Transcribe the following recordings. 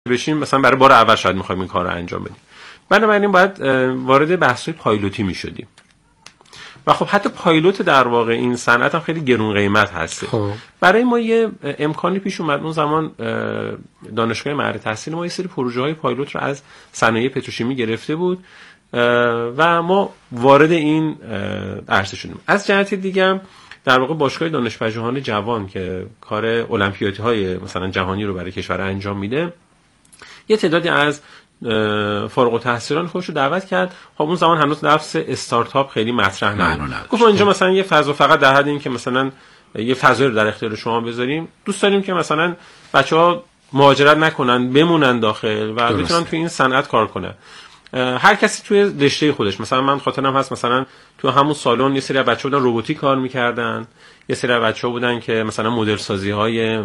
بشیم مثلا برای بار اول شاید می‌خوایم این کار رو انجام بدیم. بنابراین باید وارد بحث‌های پایلوتی می‌شدیم. و خب حتی پایلوت در واقع این صنعت هم خیلی گرون قیمت هست. برای ما یه امکانی پیش اومد اون زمان دانشگاه معهد تحصیل ما یه سری پروژه‌های پایلوت رو از صنایع پتروشیمی گرفته بود و ما وارد این عرصه شدیم. از جهت دیگه هم در واقع باشگاه دانشپژوهان جوان که کار المپیادهای مثلا جهانی رو برای کشور انجام میده یه تعدادی از فارغ التحصیلان خودش رو دعوت کرد. خب اون زمان هنوز لفظ استارتاپ خیلی مطرح نبود. گفت اینجا مثلا یه فضا فقط در حد این که مثلا یه فضایی رو در اختیار شما بذاریم، دوست داریم که مثلا بچه‌ها مهاجرت نکنن، بمونن داخل و بتونن توی این صنعت کار کنن. هر کسی توی رشته خودش، مثلا من خاطرم هست مثلا تو همون سالن یه سری از بچه‌ها بودن روباتیک کار می‌کردن، یه سری از بچه‌ها بودن که مثلا مدل سازی‌های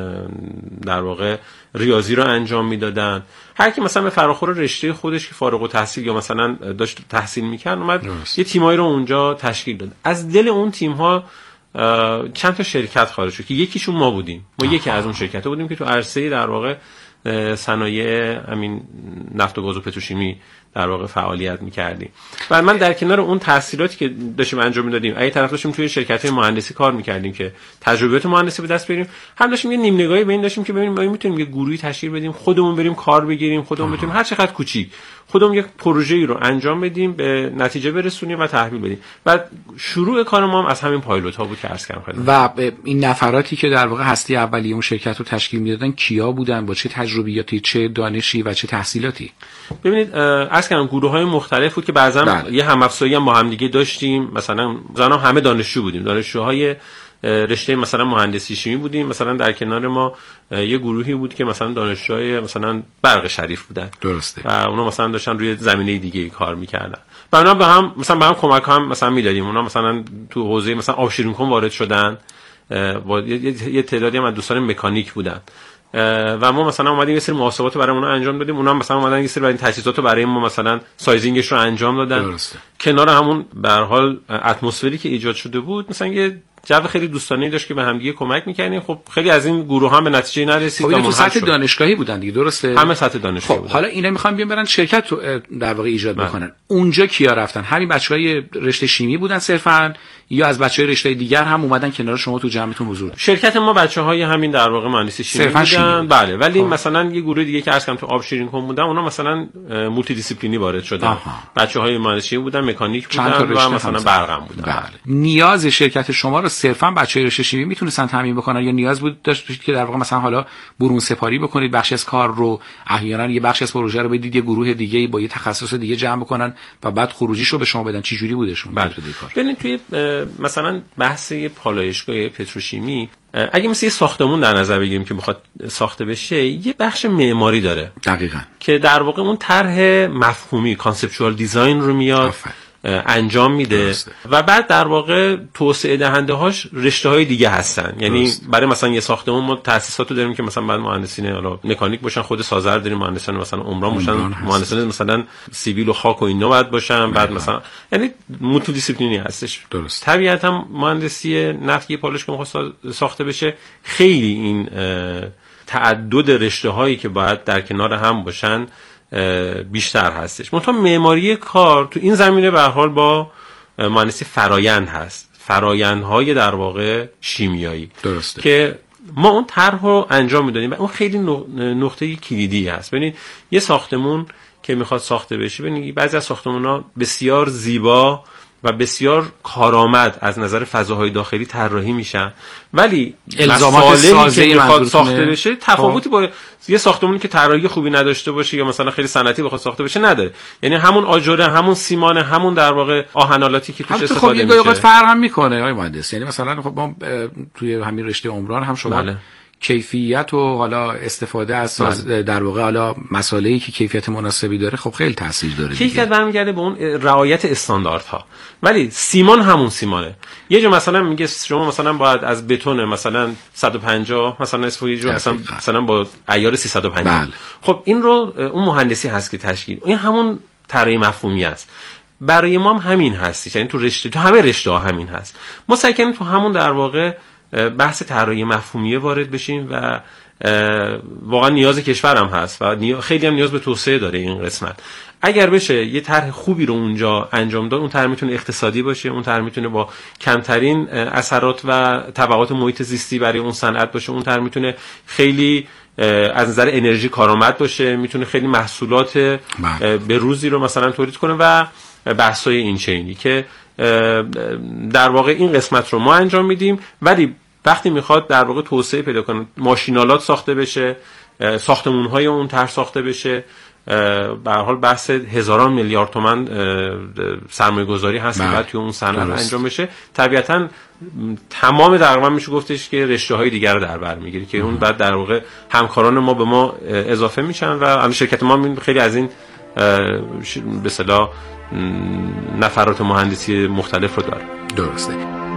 در واقع ریاضی رو انجام میدادن. هر کی مثلا به فراخور رشته خودش که فارغ التحصیل یا مثلا داشت تحصیل می‌کرد اومد یه تیمایی رو اونجا تشکیل داد. از دل اون تیم‌ها چند تا شرکت خارج شد که یکیشون ما بودیم. ما یکی از اون شرکت‌ها بودیم که تو عرصه در واقع صنایع همین نفت و گاز و پتروشیمی در واقع فعالیت می‌کردیم. و من در کنار اون تحصیلاتی که داشتیم انجام می‌دادیم، اگه طرف داشتیم توی شرکت‌های مهندسی کار می‌کردیم که تجربیات مهندسی به دست بیاریم، هم داشتیم یه نیم نگاهی به این داشتیم که ببینیم ما می‌تونیم یه گروهی تشکیل بدیم، خودمون بریم کار بگیریم، خودمون بتونیم هر چقدر کوچیک خودمون یک پروژه‌ای رو انجام بدیم، به نتیجه برسونیم و تحویل بدیم. و شروع کار ما هم از همین پایلوت‌ها بود که عرض کردم. و این نفراتی که در واقع هسته اولیه اون شرکت رو تشکیل می‌دادن کیا بودن، با چه تجربیاتی، چه دانشی و چه تحصیلاتی؟ ببینید عرض کردم گروه‌های مختلف بود که بعضا یه هم‌افزایی هم با هم دیگه داشتیم. مثلا زنا همه دانشجو بودیم، دانشجوهای رشته مثلا مهندسی شیمی بودیم. مثلا در کنار ما یه گروهی بود که مثلا دانشجوهای مثلا برق شریف بودن. درسته. و اونا مثلا داشتن روی زمینه دیگه کار می‌کردن. و اونا به هم مثلا کمک هم مثلا می‌دادیم. اونا مثلا تو حوزه مثلا آب شیرین کن وارد شدن. یه تعدادی هم از دوستان مکانیک بودن. و ما مثلا اومدیم یه سری محاسبات برای اونها انجام دادیم. اونا مثلا اومدن یه سری برای تجهیزات رو برای ما مثلا سایزینگش رو انجام دادن. درسته. کنار همون به هر حال اتمسفری که ایجاد شده بود مثلا یه جو خیلی دوستانه‌ای داشت که به هم دیگه کمک می‌کردیم. خب خیلی از این گروه هم به نتیجه نرسید. خب تو سطح دانشگاهی بودن دیگه، درسته؟ همه سطح دانشگاهی بودن. حالا اینا می‌خوام بیان برن شرکت تو در واقع ایجاد بکنن. اونجا کیا رفتن؟ همین بچه‌های رشته شیمی بودن صرفاً یا از بچه‌های رشته دیگر هم اومدن کنار شما تو جمعتون حضور؟ شرکت ما بچه‌های همین در واقع مهندسی شیمی بودن. بله، ولی مثلا یه گروه دیگه که عرض کردم تو آب شیرین کن بودن، اونا مثلا مولتی دیسیپلینی وارد شدن. بچه‌های مهندسی بودن، مکانیک بودن و مثلا برقم بودن. بله. نیاز شرکت شما رو صرفاً بچه‌های رشته شیمی میتونستن تامین بکنن یا نیاز بود داشتید که در واقع مثلا حالا برون سپاری بکنید، بخش از کار رو احیانا یه بخش از پروژه رو بدید یه گروه دیگه با یه تخصص دیگه جمع بکنن و بعد خروجیش رو به شما بدن؟ چه جوری بودشون؟ ببینید توی مثلا بحث پالایشگاه پتروشیمی اگه مثلا یه ساختمون در نظر بگیریم که بخواد ساخته بشه، یه بخش معماری داره دقیقاً که در واقع اون طرح مفهومی کانسپچوال دیزاین رو میاد انجام میده. درسته. و بعد در واقع توسعه دهنده هاش رشته های دیگه هستن. یعنی درسته. برای مثلا یه ساختمون ما تاسیساتو داریم که مثلا بعد مهندسین حالا مکانیک باشن، خود سازر داریم، مهندسان مثلا عمران باشن، مهندسان مثلا سیویل و خاک و اینا باید باشن. بعد مثلا یعنی مولتی دیسیپلینی هستش. درست. طبیعتا مهندسی نفتی پالایشگاه میخواد ساخته بشه، خیلی این تعدد رشته هایی که باید در کنار هم باشن بیشتر هستش. منتها معماری کار تو این زمینه به هر حال با مهندسی فرایند هست، فرایندهای در واقع شیمیایی. درسته. که ما اون طرح رو انجام میدادیم و اون خیلی نقطه کلیدی هست. ببینید یه ساختمون که میخواد ساخته بشه، ببینید بعضی از ساختمان‌ها بسیار زیبا و بسیار کارآمد از نظر فضاهای داخلی طراحی میشن، ولی الزامات سازی که میخواد ساخته بشه تفاوتی با یه ساختمانی که طراحی خوبی نداشته باشه یا مثلا خیلی صنعتی بخواد ساخته بشه نداره. یعنی همون آجره، همون سیمان، همون در واقع آهنالاتی که توش استفاده میشه. خب یه فرق هم میکنه آقای مهندس. یعنی مثلا خب ما توی همین رشته عمران هم شما کیفیت و حالا استفاده از در واقع حالا مسائلی که کیفیت مناسبی داره خب خیلی تاثیر داره. کیفیت برمیگرده به اون رعایت استانداردها، ولی سیمان همون سیمانه. یه جا مثلا میگه شما مثلا باید از بتون مثلا 150 مثلا نصف یه جا مثلا با عیار 350. خب این رو اون مهندسی هست که تشکیل، این همون طراحی مفهومی است. برای ما هم همین هست، یعنی تو رشته، تو همه رشته ها همین هست. ما سعی کنیم تو همون در واقع بحث طراحی مفهومیه وارد بشیم و واقعا نیاز کشورم هست و خیلی هم نیاز به توسعه داره این قسمت. اگر بشه یه طرح خوبی رو اونجا انجام داد، اون طرح میتونه اقتصادی باشه، اون طرح میتونه با کمترین اثرات و تبعات محیط زیستی برای اون صنعت باشه، اون طرح میتونه خیلی از نظر انرژی کارآمد باشه، میتونه خیلی محصولات به روزی رو مثلا تولید کنه و بحث‌های این چینی که در واقع این قسمت رو ما انجام میدیم. ولی وقتی میخواد در واقع توسعه پیدا کنه، ماشینالات ساخته بشه، ساختمون‌های اون طرح ساخته بشه، به هر حال بحث هزاران میلیارد تومان سرمایه‌گذاری هست که بعد توی اون صنعت انجام بشه، طبیعتاً تمام تقریبا میشه گفتش که رشته‌های دیگر رو در بر میگیره که اون بعد در واقع همکاران ما به ما اضافه میشن و همین شرکت ما خیلی از این به اصطلاح نفرات مهندسی مختلف رو داره. درسته.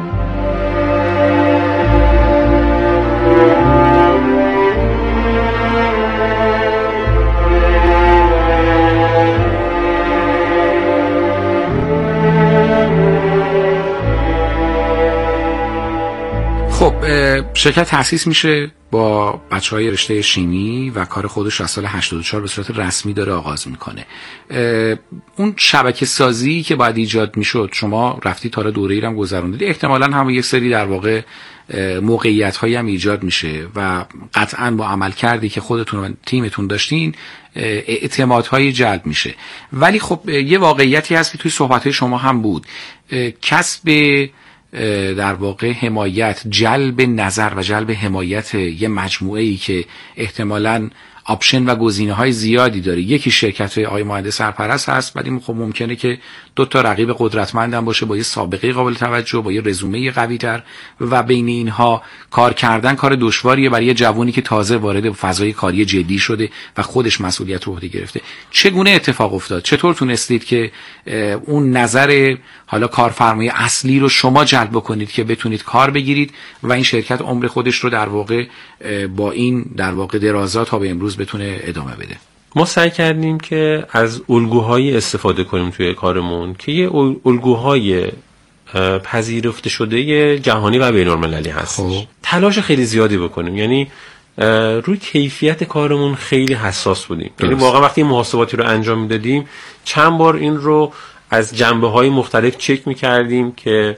خب شرکت تأسیس میشه با بچهای رشته شیمی و کار خودش از سال 84 به صورت رسمی داره آغاز میکنه. اون شبکه سازی که باید ایجاد میشد، شما رفتی تا دوره‌ای رو هم گذروندید، احتمالاً هم یک سری در واقع موقعیت هایی هم ایجاد میشه و قطعاً با عمل کردی که خودتون و تیمتون داشتین اعتمادهایی جلب میشه. ولی خب یه واقعیتی هست که توی صحبت‌های شما هم بود، کسب در واقع حمایت، جلب نظر و جلب حمایت یه مجموعه‌ای که احتمالاً آپشن و گزینه‌های زیادی داره. یکی شرکت آقای مهندس سرپرست هست، ولی خب ممکنه که دو تا رقیب قدرتمند هم باشه با یه سابقه قابل توجه، با یه رزومه قوی‌تر و بین اینها کار کردن کار دشواریه برای یه جوونی که تازه وارد فضای کاری جدی شده و خودش مسئولیت رو عهده گرفته. چگونه اتفاق افتاد؟ چطور تونستید که اون نظر حالا کارفرمای اصلی رو شما جلب بکنید که بتونید کار بگیرید و این شرکت عمر خودش رو در واقع با این در واقع درازات تا به امروز بتونه ادامه بده؟ ما سعی کردیم که از الگوهای استفاده کنیم توی کارمون که یه الگوهای پذیرفته شده جهانی و بین‌المللی هست. تلاش خیلی زیادی بکنیم، یعنی روی کیفیت کارمون خیلی حساس بودیم. یعنی واقعا وقتی محاسباتی رو انجام میدادیم چند بار این رو از جنبه‌های مختلف چک می‌کردیم که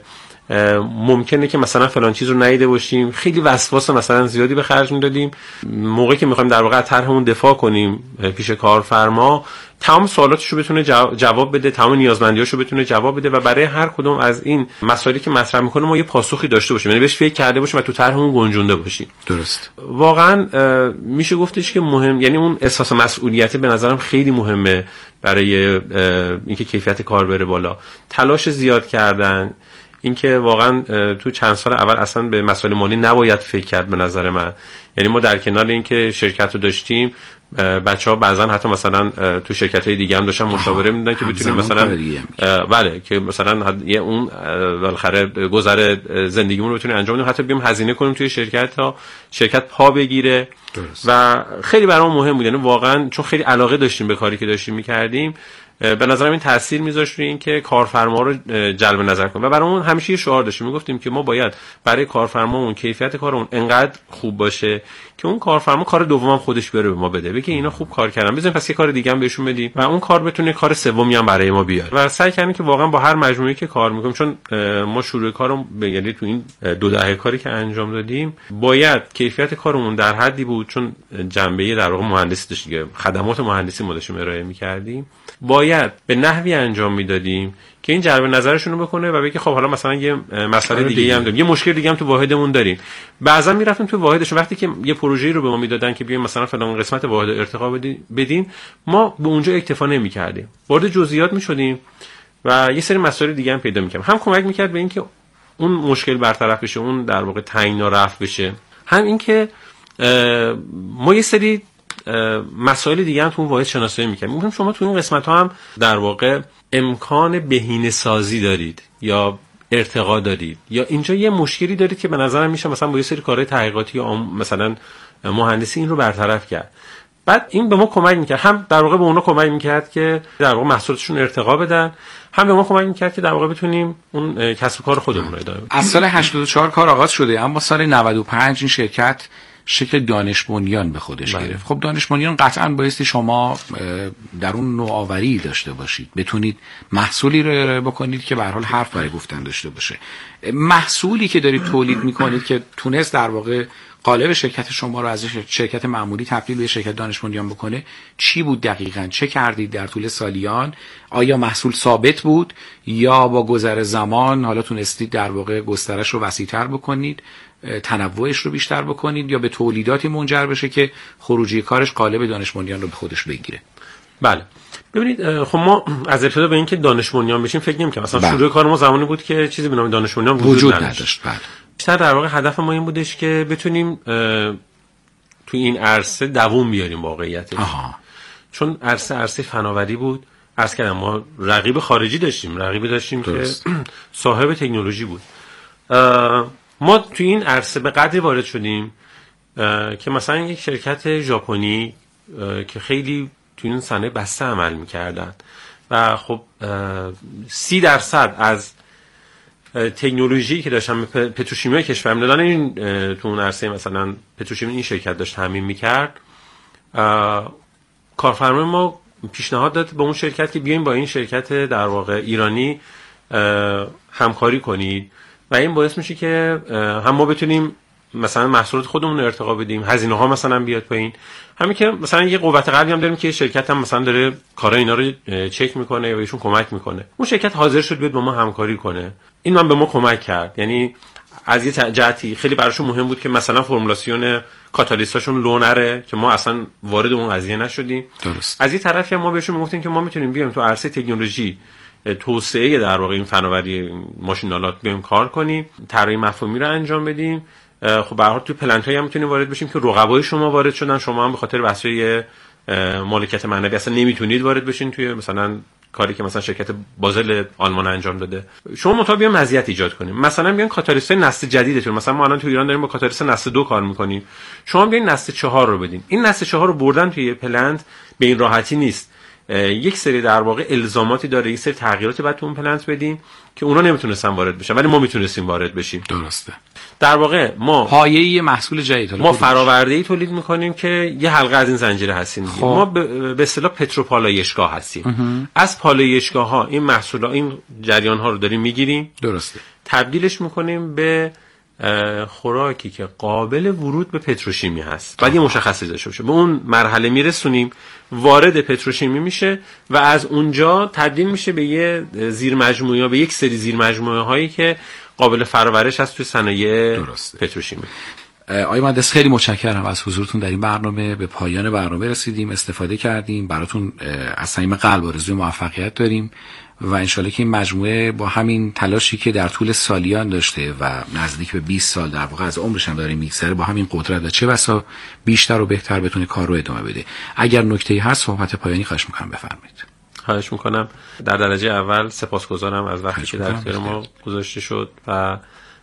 ممکنه که مثلا فلان چیز رو ندیده باشیم. خیلی وسواس مثلا زیادی به خرج میدادیم. موقعی که می‌خوایم در واقع طرحمون دفاع کنیم پیش کارفرما، تمام سوالاتش رو بتونه جواب بده، تمام نیازمندیاش رو بتونه جواب بده و برای هر کدوم از این مسائلی که مطرح می‌کنه ما یه پاسخی داشته باشیم، یعنی بهش فکر کرده باشیم و تو طرحمون گنجونده باشیم. درست. واقعا میشه گفتش که مهم، یعنی اون احساس مسئولیت به نظرم خیلی مهمه برای اینکه کیفیت کار بره بالا. تلاش زیاد کردن، اینکه واقعا تو چند سال اول اصلا به مسائل مالی نباید فکر کرد به نظر من. یعنی ما در کنار اینکه شرکت رو داشتیم، بچه‌ها بعضن حتی مثلا تو شرکت‌های دیگه هم داشتن مشاوره میدن که بتونیم مثلا بله که مثلا یه اون بالاخره گذر زندگیمون رو بتونیم انجام بدیم، حتی بیام هزینه کنیم توی شرکت تا شرکت پا بگیره. و خیلی برام مهم بود، یعنی واقعا چون خیلی علاقه داشتیم به کاری که داشتیم می‌کردیم، به نظرم این تاثیر میذاشت روی این که کارفرما رو جلب نظر کنه و برامون همیشه یه شعار داشتیم، میگفتیم که ما باید برای کارفرمامون کیفیت کارمون انقدر خوب باشه که اون کارفرما کار دومم خودش بره به ما بده، بگه اینا خوب کار کردن، بزنیم پس یه کار دیگه هم بهشون بدیم و اون کار بتونه کار سومی هم برای ما بیاره. و سعی کردیم که واقعا با هر مجموعه‌ای که کار میکنیم، چون ما شروع کارم یعنی تو این 2 دهه کاری که انجام دادیم باید کیفیت کارمون در حدی بود، چون جنبه در واقع مهندسی داشت دیگه، خدمات مهندسی ما داشتیم ارائه می‌کردیم، باید به نحوی انجام میدادیم که این جلب نظرشون رو بکنه و بگه خب حالا مثلا یه مسئله دیگه هم داریم، یه مشکل دیگه هم تو واحدمون داریم. بعضا میرفتیم تو واحدشون، وقتی که یه پروژه‌ای رو به ما میدادن که بیایم مثلا فلان قسمت واحد ارتقا بدین، ما به اونجا اکتفا نمی‌کردیم، وارد جزئیات می‌شدیم و یه سری مسائل دیگه هم پیدا می‌کردیم. هم کمک می‌کرد به اینکه اون مشکل برطرف بشه، اون در واقع تعیینا رفع بشه، هم اینکه ما یه سری مسائل دیگه هم تو اون واحد شناسایی می‌کنیم. میگم شما تو این قسمت‌ها هم در واقع امکان بهینه‌سازی دارید یا ارتقا دارید یا اینجا یه مشکلی دارید که به نظرم میشه مثلا با یه سری کارهای تحقیقاتی یا مثلا مهندسی این رو برطرف کرد. بعد این به ما کمک می‌کرد، هم در واقع به اونا کمک می‌کرد که در واقع محصولاتشون ارتقا بدن، هم به ما کمک می‌کرد که در واقع بتونیم اون کسب کار خودمون رو ادامه بدیم. از سال 84 کار آغاز شده، اما سال 95 این شرکت شکل دانش بنیان به خودش گرفت. خب دانش بنیان قطعاً بایستی شما در اون نوآوری داشته باشید، بتونید محصولی رو ارائه بکنید که به هر حال حرف برای گفتن داشته باشه. محصولی که دارید تولید میکنید که تونست در واقع قالب شرکت شما رو از شرکت معمولی تبدیل به شرکت دانش بنیان بکنه، چی بود دقیقاً؟ چه کردید در طول سالیان؟ آیا محصول ثابت بود یا با گذر زمان حالا تونستید در واقع گسترش رو وسیع‌تر بکنید، تنوعش رو بیشتر بکنید، یا به تولیداتی منجر بشه که خروجی کارش قالب دانش بنیان رو به خودش بگیره؟ بله ببینید، خب ما از ابتدا به اینکه دانش بنیان بشیم فکر نمی‌کنیم. مثلا شروع کار ما زمانی بود که چیزی به نام دانش بنیان وجود نداشت. بله. بیشتر در واقع هدف ما این بودش که بتونیم تو این عرصه دووم بیاریم واقعیتش. چون عرصه فناوری بود. عرض کردم ما رقیب خارجی داشتیم، رقیبی داشتیم که صاحب تکنولوژی بود. ما تو این عرصه به قدری وارد شدیم که مثلا یک شرکت ژاپنی که خیلی تو این صنایع بسته عمل می‌کردن و خب 30% از تکنولوژی که داشتن پتروشیمی کشور میدادن، این تو اون عرصه مثلا پتروشیمی این شرکت داشت تامین میکرد. کارفرمای ما پیشنهاد داد به اون شرکت که بیاین با این شرکت در واقع ایرانی همکاری کنید و این باعث میشه که هم ما بتونیم مثلا محصولات خودمون رو ارتقا بدیم، هزینه ها مثلا بیاد پایین، همین که مثلا یه قوت قلبی هم داریم که شرکت هم مثلا داره کارا اینا رو چک میکنه و ایشون کمک میکنه. اون شرکت حاضر شد بیاد با ما همکاری کنه. این من به ما کمک کرد. یعنی از یه جهتی خیلی براشون مهم بود که مثلا فرمولاسیون کاتالیستاشون لو نره که ما اصلا وارد اون قضیه نشدیم. درست. از یه طرفی هم ما بهشون میگفتیم که ما میتونیم بیایم تو عرصه تکنولوژی توسعه در واقع این فناوری ماشین‌آلات بیایم کار کنیم، طراحی مفهومی رو انجام بدیم. خب به هر حال تو پلنت‌هایی هم میتونیم وارد بشیم که رقبای شما وارد شدن، شما هم به خاطر بحث‌های مالکیت معنوی اصلا نمیتونید وارد بشین توی مثلا کاری که مثلا شرکت بازل آلمان انجام داده. شما مطابق مزیت ایجاد کنیم. مثلا بیان کاتالیست نسل جدیدتون، مثلا ما الان تو ایران داریم با کاتالیست نسل 2 کار میکنیم، شما بیاین نسل 4 رو بدین. این نسل 4 رو بردن توی پلنت به این راحتی نیست. یک سری در واقع الزاماتی داره، یک سری تغییراتی باید تو اون پلنت بدیم که اونا نمیتونستن وارد بشن ولی ما میتونستیم وارد بشیم. درسته. در واقع ما پایه‌ای محصول جدید ما فرآورده‌ای تولید می‌کنیم که یه حلقه از این زنجیره هستیم. ما به اصطلاح پتروپالایشگاه هستیم. از پالایشگاه‌ها این محصولات، این جریان‌ها رو داریم می‌گیریم. درسته. تبدیلش می‌کنیم به خوراکی که قابل ورود به پتروشیمی هست. بعد یه مشخصی داشته باشه. به اون مرحله میرسونیم، وارد پتروشیمی میشه و از اونجا تبدیل میشه به یه زیرمجموعه، به یک سری زیرمجموعه هایی که قابل فرآورش هست توی صنایع پتروشیمی. آقای مهندس خیلی متشکرم از حضورتون در این برنامه. به پایان برنامه رسیدیم، استفاده کردیم، براتون از صمیم قلب آرزوی موفقیت داریم و انشالله که این مجموعه با همین تلاشی که در طول سالیان داشته و نزدیک به 20 سال در واقع از عمرش هم داره میگذره، با همین قدرت و چه بسا بیشتر و بهتر بتونه کار رو ادامه بده. اگر نکته‌ای هست صحبت پایانی خواهش می‌کنم بفرمایید. خواهش می‌کنم. در درجه اول سپاسگزارم از وقتی که در اختیار ما گذاشته شد و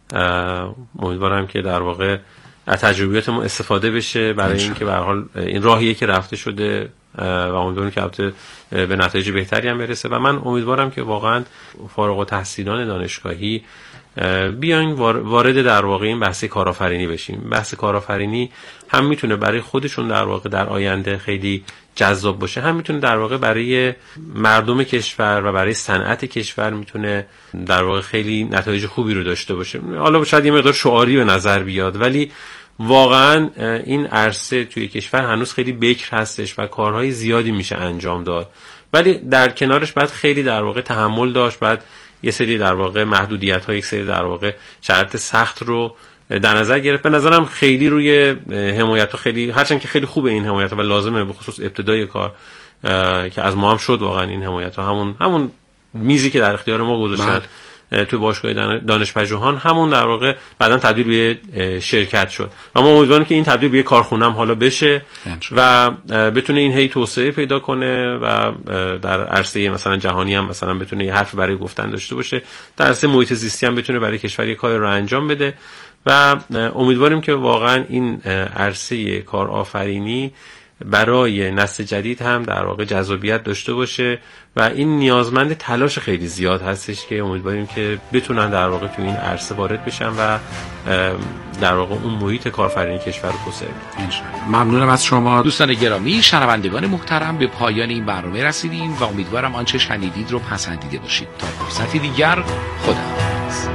امیدوارم که در واقع از تجربیات ما استفاده بشه برای اینکه به هر حال این راهیه که رفته شده و امیدوارم که البته به نتایج بهتری هم برسه و من امیدوارم که واقعا فارغ التحصیلان دانشگاهی بیاین وارد در واقع این بحث کارآفرینی بشیم. بحث کارآفرینی هم میتونه برای خودشون در واقع در آینده خیلی جذاب باشه، هم میتونه در واقع برای مردم کشور و برای صنعت کشور میتونه در واقع خیلی نتایج خوبی رو داشته باشه. حالا شاید یه مقدار شعاری به نظر بیاد ولی واقعا این عرصه توی کشور هنوز خیلی بکر هستش و کارهای زیادی میشه انجام داد، ولی در کنارش باید خیلی در واقع تحمل داشت، باید یه سری در واقع محدودیت‌ها، یک سری در واقع شرایط سخت رو در نظر گرفت. به نظرم خیلی روی حمایت خیلی، هرچند که خیلی خوبه این حمایت و لازمه، به خصوص ابتدای کار که از ما هم شد واقعا این حمایت ها، همون میزی که در اختیار ما گذاشتن توی باشگاه دانشپژوهان همون در واقع بعداً تبدیل به شرکت شد و ما امیدواریم که این تبدیل به کارخونه هم حالا بشه و بتونه این هی توسعه پیدا کنه و در عرصه مثلا جهانی هم مثلا بتونه یه حرف برای گفتن داشته باشه، در عرصه محیط زیستی هم بتونه برای کشور یه کاری رو انجام بده و امیدواریم که واقعا این عرصه کارآفرینی برای نسل جدید هم در واقع جذابیت داشته باشه و این نیازمند تلاش خیلی زیاد هستش که امیدواریم که بتونن در واقع تو این عرصه وارد بشن و در واقع اون محیط کارآفرینی کشور رو توسعه بدن. ممنونم از شما دوستان گرامی. شنوندگان محترم، به پایان این برنامه رسیدیم و امیدوارم آنچه شنیدید رو پسندیده باشید. تا فرصتی دیگر، خداحافظ.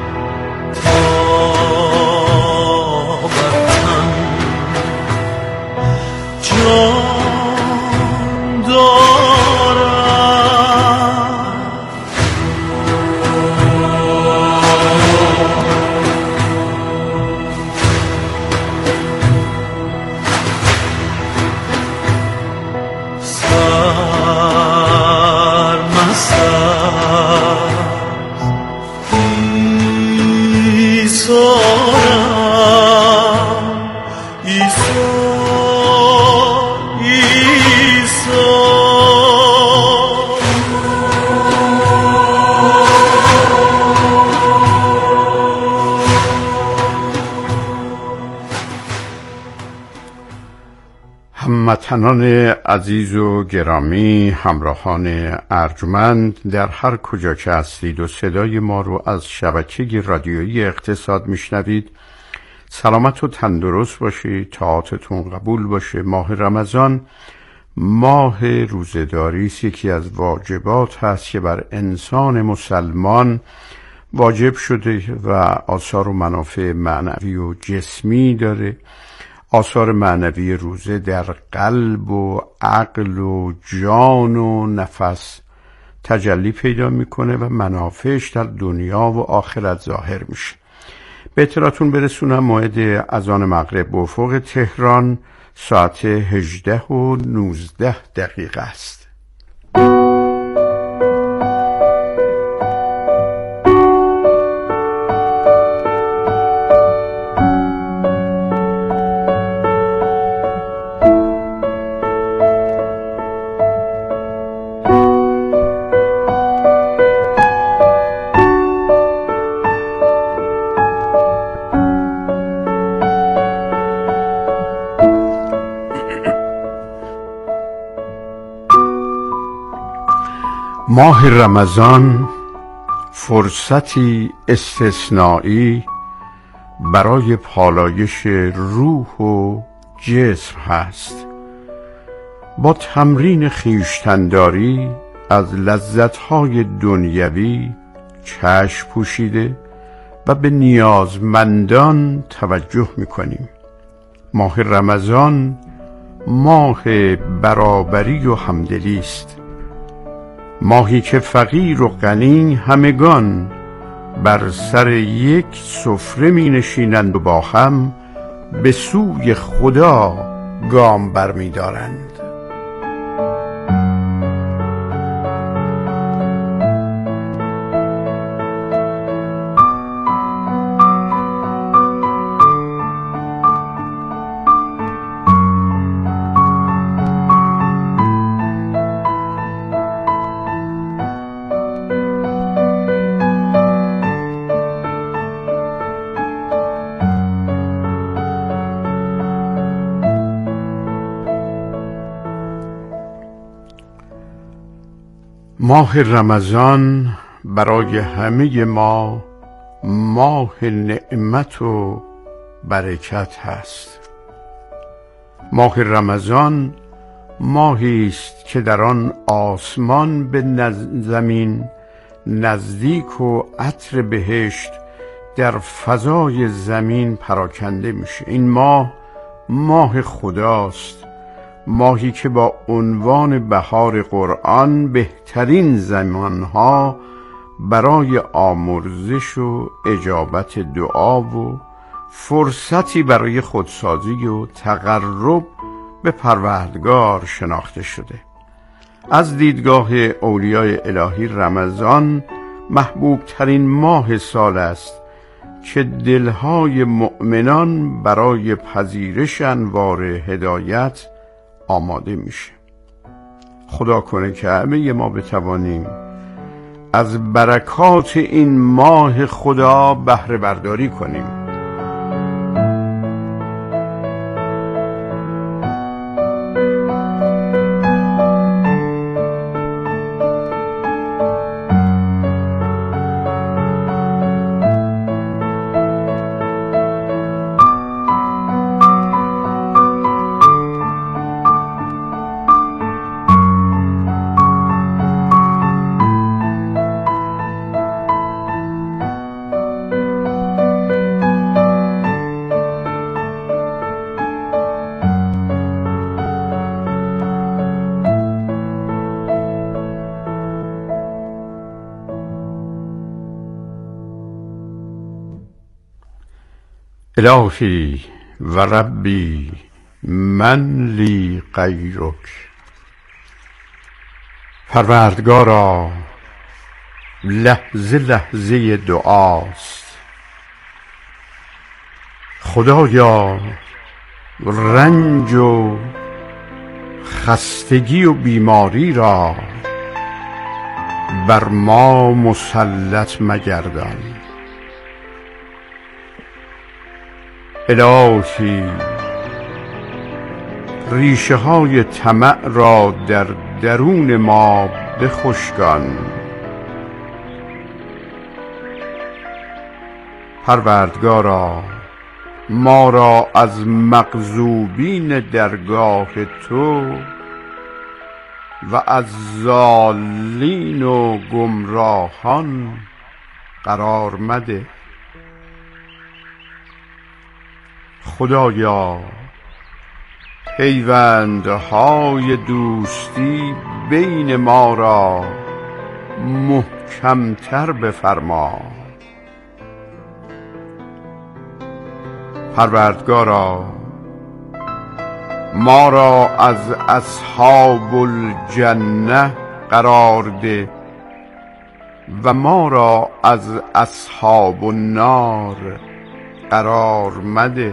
هموطنان عزیز و گرامی، همراهان ارجمند در هر کجا که هستید و صدای ما رو از شبکه رادیویی اقتصاد میشنوید، سلامت و تندرست باشید، طاعاتتون قبول باشه. ماه رمضان ماه روزه‌داری است، یکی از واجبات هست که بر انسان مسلمان واجب شده و آثار و منافع معنوی و جسمی داره. آثار معنوی روزه در قلب و عقل و جان و نفس تجلی پیدا میکنه و منافعش در دنیا و آخرت ظاهر میشه. به اطلاعتون برسونم موعد اذان مغرب به افق تهران ساعت 18:19 است. ماه رمضان فرصتی استثنایی برای پالایش روح و جسم هست. با تمرین خویشتن‌داری از لذت‌های دنیوی چشم پوشیده و به نیازمندان توجه می‌کنیم. ماه رمضان ماه برابری و همدلی است، ماهی که فقیر و غنی همگان بر سر یک سفره می نشینند و با هم به سوی خدا گام برمی دارند. ماه رمضان برای همه ما ماه نعمت و برکت هست. ماه رمضان ماهی است که در آن آسمان به زمین نزدیک و عطر بهشت در فضای زمین پراکنده میشه. این ماه خداست، ماهی که با عنوان بهار قرآن بهترین زمانها برای آمرزش و اجابت دعا و فرصتی برای خودسازی و تقرب به پروردگار شناخته شده. از دیدگاه اولیای الهی رمضان محبوب ترین ماه سال است که دلهای مؤمنان برای پذیرش انوار هدایت آماده میشه. خدا کنه که همه ما بتوانیم از برکات این ماه خدا بهره برداری کنیم. الهی و ربی من لی غیرک. پروردگارا لحظه لحظه دعاست. خدایا رنج و خستگی و بیماری را بر ما مسلط مگردان. الهی ریشه های طمع را در درون ما بخشکان. پروردگارا ما را از مغضوبین درگاه تو و از ضالین و گمراهان قرار مده. خدایا پیوندهای دوستی بین ما را محکمتر بفرما. پروردگارا ما را از اصحاب الجنه قرار ده و ما را از اصحاب النار قرار مده.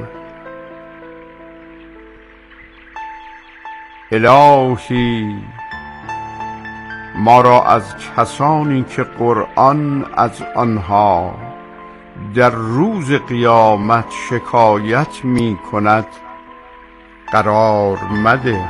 الهی ما را از کسانی که قرآن از آنها در روز قیامت شکایت می کند قرار مده.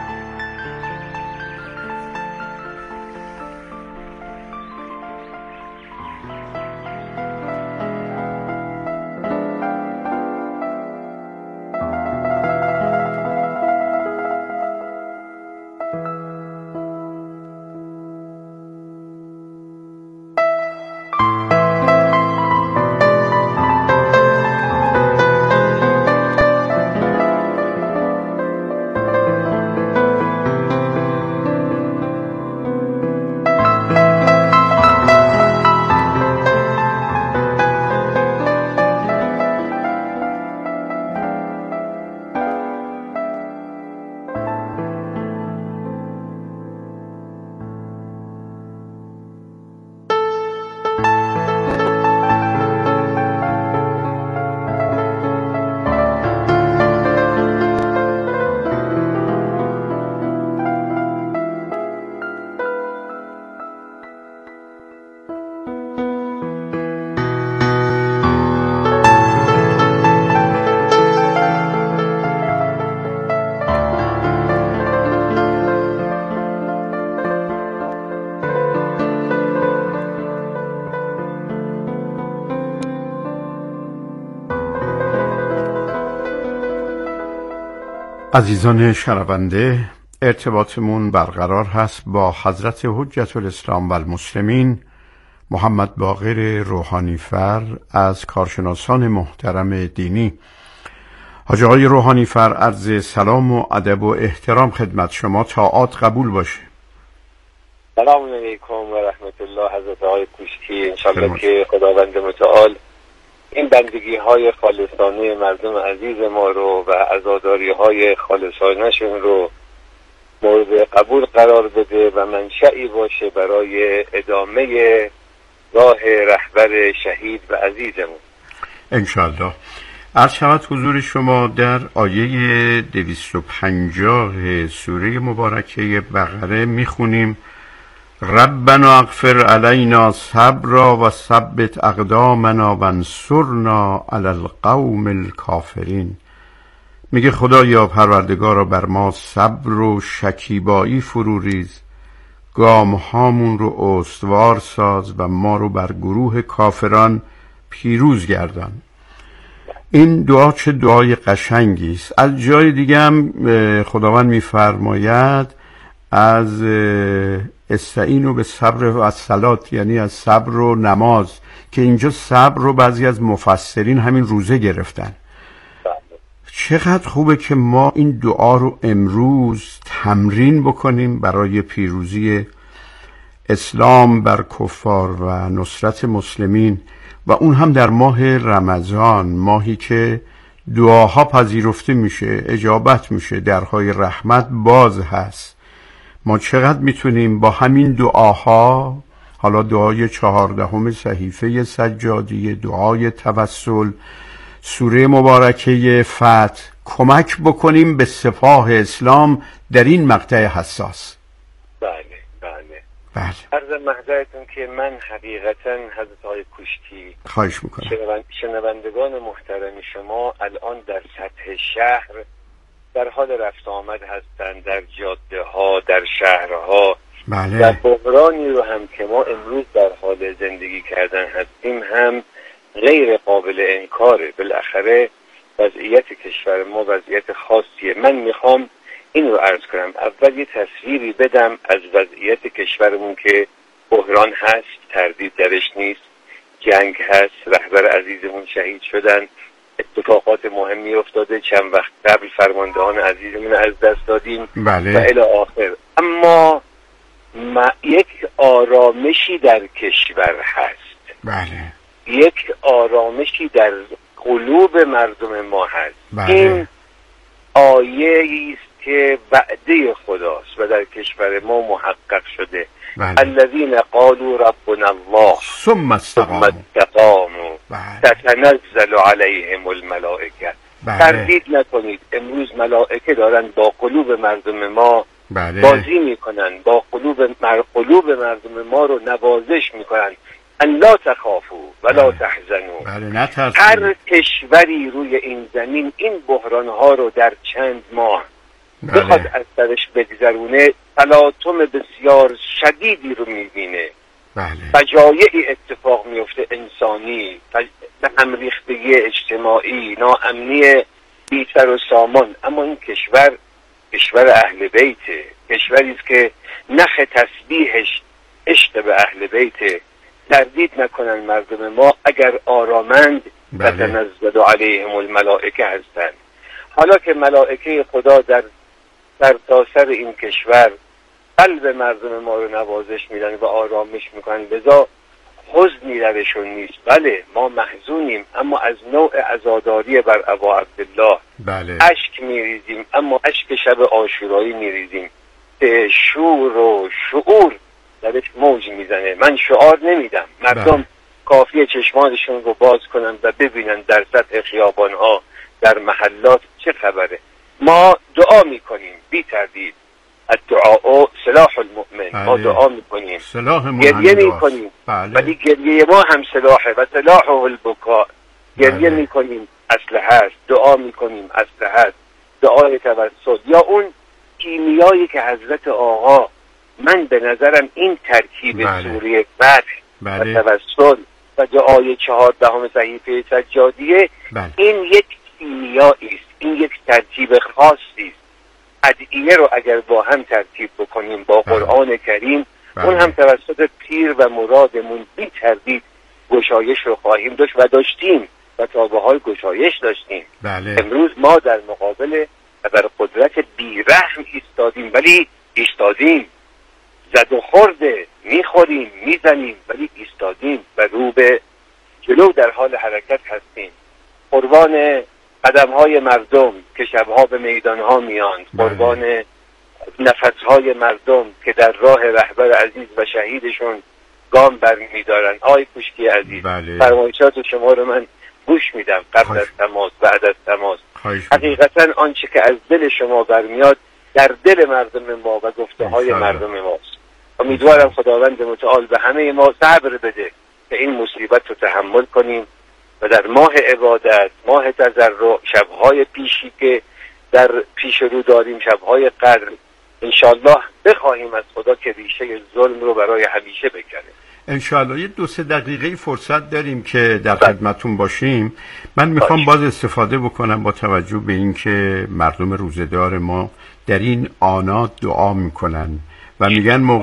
عزیزان شنونده، ارتباطمون برقرار هست با حضرت حجت الاسلام و المسلمین محمد باقر روحانیفر از کارشناسان محترم دینی. حاج آقای روحانیفر، عرض سلام و ادب و احترام خدمت شما. طاعات قبول باشه. سلام علیکم و رحمت الله. حضرت آقای کوشکی، انشاءالله که خداوند متعال این بندگی های خالصانه مردم عزیز ما رو و عزاداری های خالصانه‌شون رو مورد قبول قرار بده و منشأی باشه برای ادامه راه رهبر شهید و عزیزمون انشاءالله. عرض شود حضور شما در آیه 250 سوره مبارکه بقره میخونیم: ربنا اغفر علینا صبرا و ثبت اقدامنا وانصرنا علی القوم الکافرین. میگه خدایا پروردگارا بر ما صبر و شکیبایی فرو ریز، گام هامون رو استوار ساز و ما رو بر گروه کافران پیروز گردان. این دعا چه دعای قشنگی است. از جای دیگه هم خداوند میفرماید از استعینوا بالصبر و الصلاة، یعنی از صبر و نماز، که اینجا صبر رو بعضی از مفسرین همین روزه گرفتن. چقدر خوبه که ما این دعا رو امروز تمرین بکنیم برای پیروزی اسلام بر کفار و نصرت مسلمین، و اون هم در ماه رمضان، ماهی که دعاها پذیرفته میشه، اجابت میشه، درهای رحمت باز هست. ما چقدر میتونیم با همین دعاها، حالا دعای 14 صحیفه سجادی، دعای توسل، سوره مبارکه فتح، کمک بکنیم به سپاه اسلام در این مقطع حساس. بله. عرض محضرتون که من حقیقتا حضرت آقای کوشکی، خواهش میکنم، شنوندگان محترم شما الان در سطح شهر در حال رفت آمد هستند، در جاده ها، در شهرها. بله. در بحرانی رو هم که ما امروز در حال زندگی کردن هستیم هم غیر قابل انکاره. بالاخره وضعیت کشور ما وضعیت خاصیه. من میخوام این رو عرض کنم. اول یه تصویری بدم از وضعیت کشورمون که بحران هست، تردید درش نیست، جنگ هست، رهبر عزیزمون شهید شدن، اتفاقات مهمی افتاده، چند وقت قبل فرماندهان عزیزمون از دست دادیم. بله. و الی آخر. اما یک آرامشی در کشور هست. بله. یک آرامشی در قلوب مردم ما هست. بله. این آیه است که وعده خداست و در کشور ما محقق شده. بله. الذين قالوا ربنا الله ثم استقاموا تتنزل عليهم الملائكه. تردید نکنید، امروز ملائکه دارن با قلوب مردم ما بازی میکنن، با قلوب مردم ما رو نوازش میکنن. ان لا تخافوا ولا تحزنوا. هر کشوری روی این زمین این بحران ها رو در چند ماه بخواد از سرش بگذرونه، تلاطم بسیار شدیدی رو میبینه. فجایعی اتفاق میفته، انسانی، به هم ریختگی اجتماعی، ناامنی بی سر و سامان. اما این کشور اهل بیته، کشوری است که نخ تسبیحش عشق به اهل بیته. تردید نکنن مردم ما اگر آرامند تتنزل علیهم الملائکه هستند. حالا که ملائکه خدا در سرتاسر این کشور قلب مردم ما رو نوازش میدن و آرامش میکنن، لذا حزنی درشون نیست. بله ما محزونیم، اما از نوع عزاداری بر ابا عبدالله اشک میریزیم، اما اشک شب عاشورایی میریزیم که شور و شعور درش موج میزنه. من شعار نمیدم، مردم کافیه چشمانشون رو باز کنن و ببینن در سطح خیابانها، در محلات چه خبره. ما دعا میکنیم بی تردید، الدعاء سلاح المؤمن. ما دعا میکنیم، گریه میکنیم، ولی گریه ما هم سلاحه و سلاحه البکاء. گریه میکنیم اسلحه است، دعا میکنیم اسلحه است، دعای توسل یا اون کیمیایی که حضرت آقا، من به نظرم این ترکیب سوره فتح و توسل و دعای 14 صحیفه سجادیه، این یک کیمیایی است، این یک ترکیب خاصی است. ادعیه رو اگر با هم ترتیب بکنیم با قرآن کریم، اون هم توسط پیر و مرادمون بی تردید گشایش رو خواهیم داشت و داشتیم و تا به حال گشایش داشتیم. امروز ما در مقابل قدرت بیرحم ایستادیم، ولی ایستادیم، زد و خورده، میخوریم میزنیم، ولی ایستادیم و رو به جلو در حال حرکت هستیم. قربان قدم‌های مردم که شبها به میدان‌ها میاند، قربان نفس‌های مردم که در راه رهبر عزیز و شهیدشون گام برمی‌دارن. آقای کوشکی عزیز، فرمایشات شما رو من گوش میدم قبل از تماس، بعد از تماس. حقیقتا آنچه که از دل شما برمیاد در دل مردم ما و گفته‌های مردم ماست. امیدوارم خداوند متعال به همه ما صبر بده که این مصیبت رو تحمل کنیم و در ماه عبادت، ماه تضرع، شبهای پیشی که در پیش رو داریم، شبهای قدر، انشالله بخواهیم از خدا که ریشه ظلم رو برای همیشه بکنه. انشالله. یه 2-3 دقیقه فرصت داریم که در خدمتون باشیم. من میخوام باز استفاده بکنم با توجه به اینکه مردم روزه‌دار ما در این آنا دعا میکنن و میگن